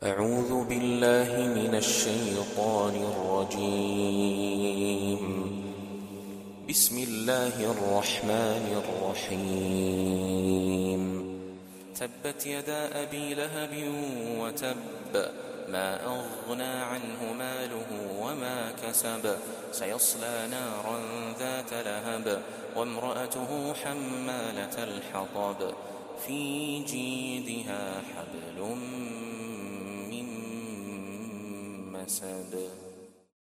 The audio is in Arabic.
أعوذ بالله من الشيطان الرجيم. بسم الله الرحمن الرحيم. تبت يدا أبي لهب وتب، ما أغنى عنه ماله وما كسب، سيصلى نارا ذات لهب، وامرأته حمالة الحطب، في جيدها حبل من مسد.